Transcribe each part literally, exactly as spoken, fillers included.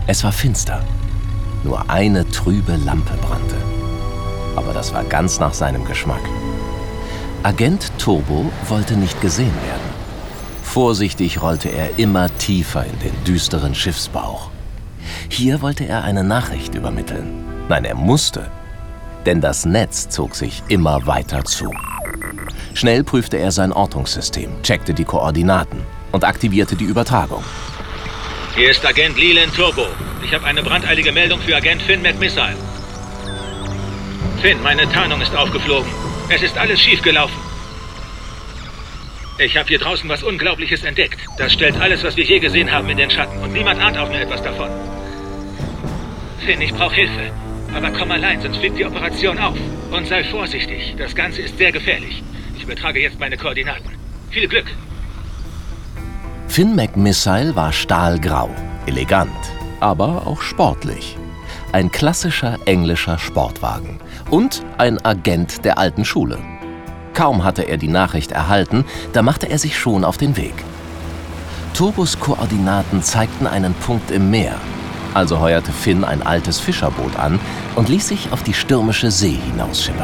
Es war finster. Nur eine trübe Lampe brannte. Aber das war ganz nach seinem Geschmack. Agent Turbo wollte nicht gesehen werden. Vorsichtig rollte er immer tiefer in den düsteren Schiffsbauch. Hier wollte er eine Nachricht übermitteln. Nein, er musste. Denn das Netz zog sich immer weiter zu. Schnell prüfte er sein Ortungssystem, checkte die Koordinaten und aktivierte die Übertragung. Hier ist Agent Leland Turbo. Ich habe eine brandeilige Meldung für Agent Finn McMissile. Finn, meine Tarnung ist aufgeflogen. Es ist alles schiefgelaufen. Ich habe hier draußen was Unglaubliches entdeckt. Das stellt alles, was wir je gesehen haben, in den Schatten. Und niemand ahnt auch nur etwas davon. Finn, ich brauche Hilfe. Aber komm allein, sonst fliegt die Operation auf. Und sei vorsichtig. Das Ganze ist sehr gefährlich. Ich übertrage jetzt meine Koordinaten. Viel Glück. Finn McMissile war stahlgrau, elegant, aber auch sportlich. Ein klassischer englischer Sportwagen und ein Agent der alten Schule. Kaum hatte er die Nachricht erhalten, da machte er sich schon auf den Weg. Turbos Koordinaten zeigten einen Punkt im Meer. Also heuerte Finn ein altes Fischerboot an und ließ sich auf die stürmische See hinausschippern.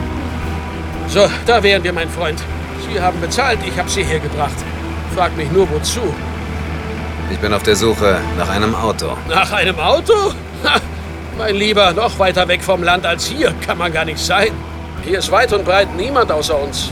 So, da wären wir, mein Freund. Sie haben bezahlt, ich habe Sie hergebracht. Frag mich nur, wozu. Ich bin auf der Suche nach einem Auto. Nach einem Auto? Ha, mein Lieber, noch weiter weg vom Land als hier kann man gar nicht sein. Hier ist weit und breit niemand außer uns.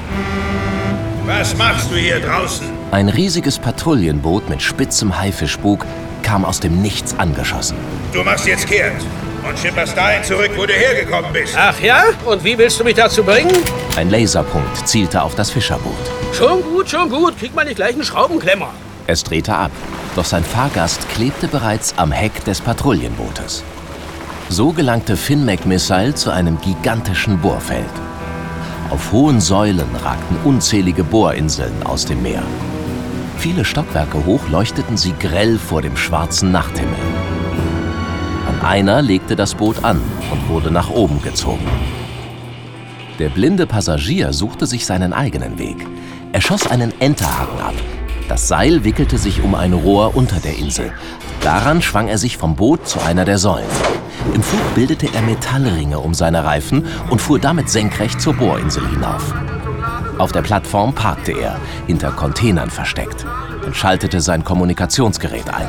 Was machst du hier draußen? Ein riesiges Patrouillenboot mit spitzem Haifischbug kam aus dem Nichts angeschossen. Du machst jetzt kehrt und schipperst dahin zurück, wo du hergekommen bist. Ach ja? Und wie willst du mich dazu bringen? Ein Laserpunkt zielte auf das Fischerboot. Schon gut, schon gut. Krieg mal nicht gleich einen Schraubenklemmer. Es drehte ab, doch sein Fahrgast klebte bereits am Heck des Patrouillenbootes. So gelangte Finn McMissile zu einem gigantischen Bohrfeld. Auf hohen Säulen ragten unzählige Bohrinseln aus dem Meer. Viele Stockwerke hoch leuchteten sie grell vor dem schwarzen Nachthimmel. An einer legte das Boot an und wurde nach oben gezogen. Der blinde Passagier suchte sich seinen eigenen Weg. Er schoss einen Enterhaken ab. Das Seil wickelte sich um ein Rohr unter der Insel. Daran schwang er sich vom Boot zu einer der Säulen. Im Flug bildete er Metallringe um seine Reifen und fuhr damit senkrecht zur Bohrinsel hinauf. Auf der Plattform parkte er, hinter Containern versteckt, und schaltete sein Kommunikationsgerät ein.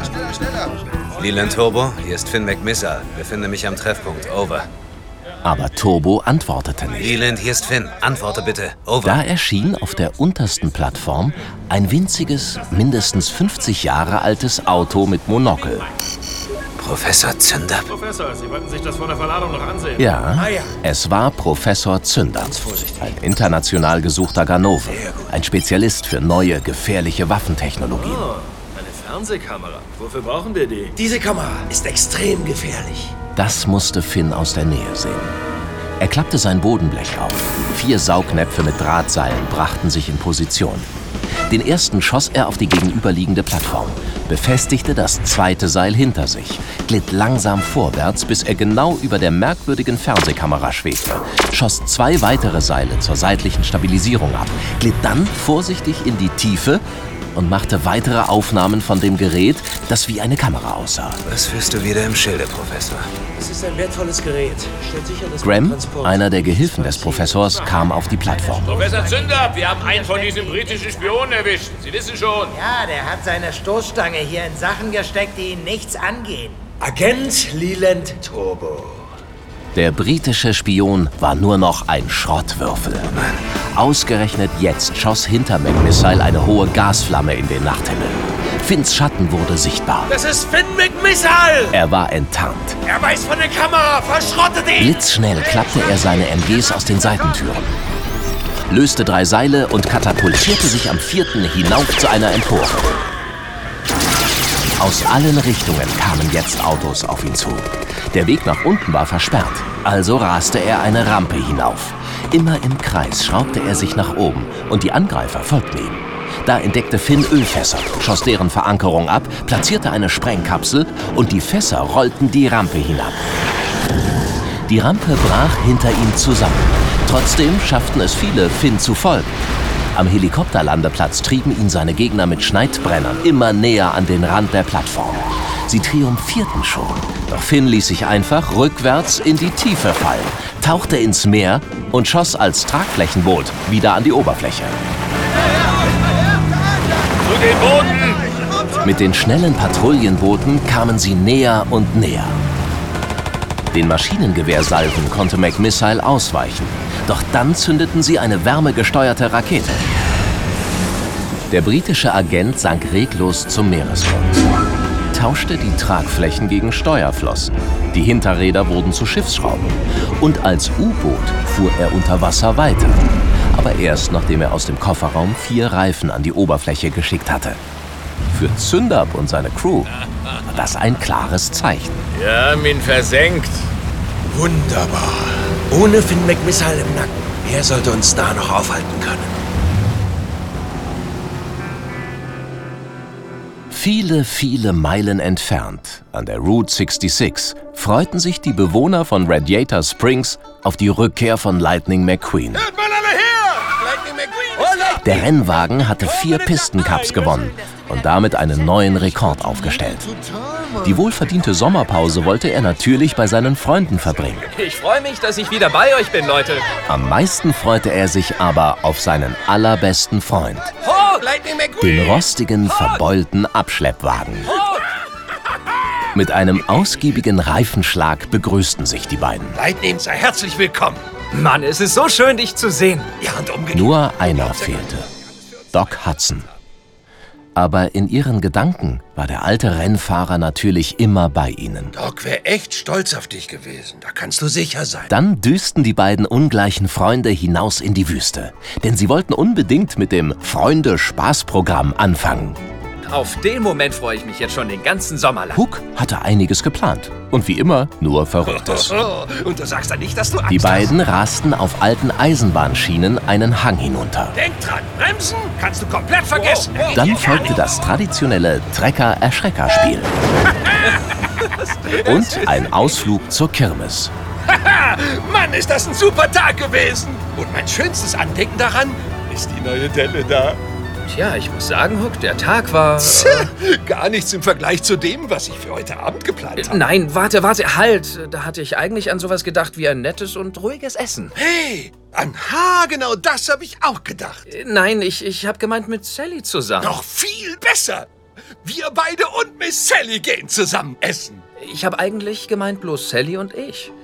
Leland Turbo, hier ist Finn McMissile. Befinde mich am Treffpunkt. Over. Aber Turbo antwortete nicht. Leland, hier ist Finn. Antworte bitte. Over. Da erschien auf der untersten Plattform ein winziges, mindestens fünfzig Jahre altes Auto mit Monokel. Professor Zünder. Professor, Sie wollten sich das vor der Verladung noch ansehen. Ja, es war Professor Zünder, ein international gesuchter Ganove, ein Spezialist für neue, gefährliche Waffentechnologien. Oh, eine Fernsehkamera. Wofür brauchen wir die? Diese Kamera ist extrem gefährlich. Das musste Finn aus der Nähe sehen. Er klappte sein Bodenblech auf. Vier Saugnäpfe mit Drahtseilen brachten sich in Position. Den ersten schoss er auf die gegenüberliegende Plattform, befestigte das zweite Seil hinter sich, glitt langsam vorwärts, bis er genau über der merkwürdigen Fernsehkamera schwebte, schoss zwei weitere Seile zur seitlichen Stabilisierung ab, glitt dann vorsichtig in die Tiefe und machte weitere Aufnahmen von dem Gerät, das wie eine Kamera aussah. Was führst du wieder im Schilde, Professor? Es ist ein wertvolles Gerät. Stellt sicher, dass Graham, Transport einer der Gehilfen des Professors, kam auf die Plattform. Professor Zünder, wir haben einen von diesen britischen Spionen erwischt. Sie wissen schon. Ja, der hat seine Stoßstange hier in Sachen gesteckt, die ihn nichts angehen. Agent Leland Turbo. Der britische Spion war nur noch ein Schrottwürfel. Ausgerechnet jetzt schoss hinter McMissile eine hohe Gasflamme in den Nachthimmel. Finns Schatten wurde sichtbar. Das ist Finn McMissile! Er war enttarnt. Er weiß von der Kamera! Verschrottet ihn! Blitzschnell klappte er seine M Gs aus den Seitentüren, löste drei Seile und katapultierte sich am vierten hinauf zu einer Empore. Aus allen Richtungen kamen jetzt Autos auf ihn zu. Der Weg nach unten war versperrt, also raste er eine Rampe hinauf. Immer im Kreis schraubte er sich nach oben und die Angreifer folgten ihm. Da entdeckte Finn Ölfässer, schoss deren Verankerung ab, platzierte eine Sprengkapsel und die Fässer rollten die Rampe hinab. Die Rampe brach hinter ihm zusammen. Trotzdem schafften es viele, Finn zu folgen. Am Helikopterlandeplatz trieben ihn seine Gegner mit Schneidbrennern immer näher an den Rand der Plattform. Sie triumphierten schon, doch Finn ließ sich einfach rückwärts in die Tiefe fallen, tauchte ins Meer und schoss als Tragflächenboot wieder an die Oberfläche. Zu den Booten! Mit den schnellen Patrouillenbooten kamen sie näher und näher. Den Maschinengewehrsalven konnte McMissile ausweichen, doch dann zündeten sie eine wärmegesteuerte Rakete. Der britische Agent sank reglos zum Meeresgrund, tauschte die Tragflächen gegen Steuerflossen. Die Hinterräder wurden zu Schiffsschrauben und als U-Boot fuhr er unter Wasser weiter. Aber erst nachdem er aus dem Kofferraum vier Reifen an die Oberfläche geschickt hatte. Für Zündapp und seine Crew war das ein klares Zeichen. Wir haben ihn versenkt. Wunderbar. Ohne Finn McMissile im Nacken. Wer sollte uns da noch aufhalten können? Viele, viele Meilen entfernt, an der Route sechsundsechzig, freuten sich die Bewohner von Radiator Springs auf die Rückkehr von Lightning McQueen. Hört mal alle her! Lightning McQueen! Der Rennwagen hatte vier Pistencups gewonnen und damit einen neuen Rekord aufgestellt. Die wohlverdiente Sommerpause wollte er natürlich bei seinen Freunden verbringen. Ich freue mich, dass ich wieder bei euch bin, Leute. Am meisten freute er sich aber auf seinen allerbesten Freund, Lightning McQueen! den rostigen, verbeulten Abschleppwagen. Mit einem ausgiebigen Reifenschlag begrüßten sich die beiden. Lightning, sei herzlich willkommen. Mann, es ist so schön, dich zu sehen. Ja, und umgekehrt. Nur einer fehlte: Doc Hudson. Aber in ihren Gedanken war der alte Rennfahrer natürlich immer bei ihnen. Doc wäre echt stolz auf dich gewesen. Da kannst du sicher sein. Dann düsten die beiden ungleichen Freunde hinaus in die Wüste. Denn sie wollten unbedingt mit dem Freunde-Spaß-Programm anfangen. Auf den Moment freue ich mich jetzt schon den ganzen Sommer lang. Hook hatte einiges geplant. Und wie immer nur Verrücktes. Und du sagst dann nicht, dass du Angst Die beiden rasten auf alten Eisenbahnschienen einen Hang hinunter. hast. Denk dran, bremsen kannst du komplett vergessen. Dann folgte das traditionelle Trecker-Erschrecker-Spiel. Und ein Ausflug zur Kirmes. Mann, ist das ein super Tag gewesen. Und mein schönstes Andenken daran ist die neue Delle da. Tja, ich muss sagen, Hook, der Tag war... Gar nichts im Vergleich zu dem, was ich für heute Abend geplant habe. Nein, warte, warte, halt. Da hatte ich eigentlich an sowas gedacht wie ein nettes und ruhiges Essen. Hey, an Ha, genau das habe ich auch gedacht. Nein, ich, ich habe gemeint mit Sally zusammen. Noch viel besser. Wir beide und Miss Sally gehen zusammen essen. Ich habe eigentlich gemeint bloß Sally und ich.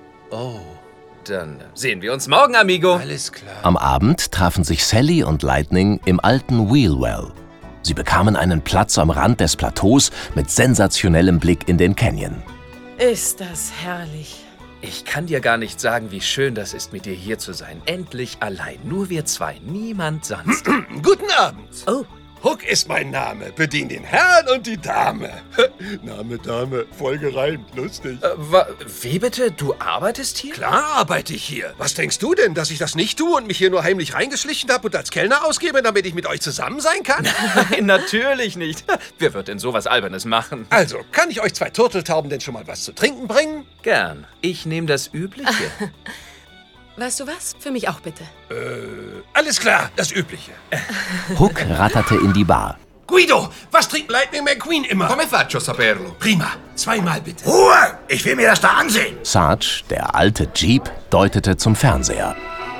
Oh, dann sehen wir uns morgen, Amigo. Alles klar. Am Abend trafen sich Sally und Lightning im alten Wheelwell. Sie bekamen einen Platz am Rand des Plateaus mit sensationellem Blick in den Canyon. Ist das herrlich. Ich kann dir gar nicht sagen, wie schön das ist, mit dir hier zu sein. Endlich allein. Nur wir zwei. Niemand sonst. Guten Abend. Oh. Hook ist mein Name. Bedien den Herrn und die Dame. Name, Dame, voll gereimt. Lustig. Äh, wa- wie bitte? Du arbeitest hier? Klar arbeite ich hier. Was denkst du denn, dass ich das nicht tue und mich hier nur heimlich reingeschlichen habe und als Kellner ausgebe, damit ich mit euch zusammen sein kann? Nein, natürlich nicht. Wer wird denn sowas Albernes machen? Also, kann ich euch zwei Turteltauben denn schon mal was zu trinken bringen? Gern. Ich nehme das Übliche. Weißt du was? Für mich auch bitte. Äh, alles klar, das Übliche. Hook ratterte in die Bar. Guido, was trinkt Lightning McQueen immer? Come faccio saperlo? Prima, zweimal bitte. Ruhe! Ich will mir das da ansehen. Sarge, der alte Jeep, deutete zum Fernseher.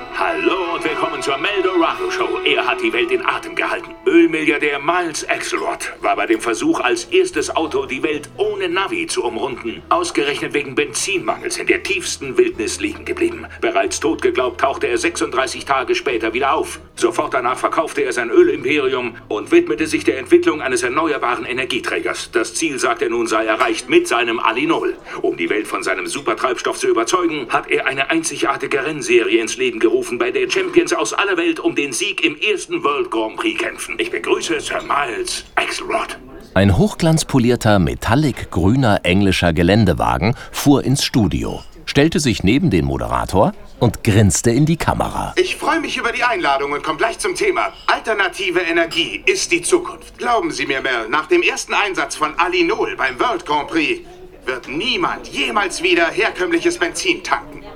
Hallo und willkommen zur Meldorado Show. Er hat die Welt in Atem gehalten. Ölmilliardär Miles Axelrod war bei dem Versuch, als erstes Auto die Welt ohne Navi zu umrunden, ausgerechnet wegen Benzinmangels in der tiefsten Wildnis liegen geblieben. Bereits tot geglaubt, tauchte er sechsunddreißig Tage später wieder auf. Sofort danach verkaufte er sein Ölimperium und widmete sich der Entwicklung eines erneuerbaren Energieträgers. Das Ziel, sagt er nun, sei erreicht mit seinem Alinol. Um die Welt von seinem Supertreibstoff zu überzeugen, hat er eine einzigartige Rennserie ins Leben gerufen, bei der Champions aus aller Welt um den Sieg im ersten World Grand Prix kämpfen. Ich begrüße Sir Miles Axelrod. Ein hochglanzpolierter, metallic-grüner englischer Geländewagen fuhr ins Studio, stellte sich neben den Moderator und grinste in die Kamera. Ich freue mich über die Einladung und komme gleich zum Thema. Alternative Energie ist die Zukunft. Glauben Sie mir, Mel, nach dem ersten Einsatz von Alinol beim World Grand Prix wird niemand jemals wieder herkömmliches Benzin tanken.